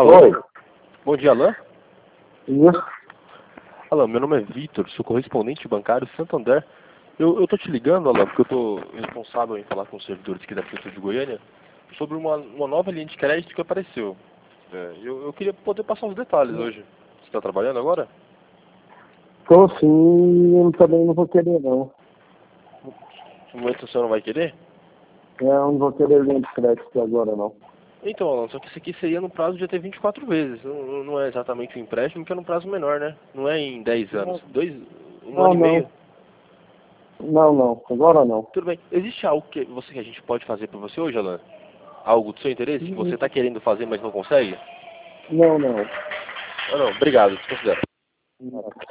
Alô? Oi. Bom dia, Alain. Isso. Alô, meu nome é Vitor, sou correspondente bancário Santander. Eu tô te ligando, Alain, porque eu tô responsável em falar com os servidores aqui da Prefeitura de Goiânia sobre uma nova linha de crédito que apareceu. Eu queria poder passar os detalhes hoje. Você está trabalhando agora? Tô sim, eu também não vou querer não. No momento o senhor não vai querer? Eu não vou querer linha de crédito agora não. Então, Alain, só que isso aqui seria no prazo de até 24 vezes. Não é exatamente um empréstimo, que é no prazo menor, né? Não é em 10 anos. Um ano e meio. Não, agora não. Tudo bem. Existe algo que a gente pode fazer para você hoje, Alain? Algo do seu interesse que você está querendo fazer, mas não consegue? Não. Ah, não. Obrigado. Desconsidero. Não.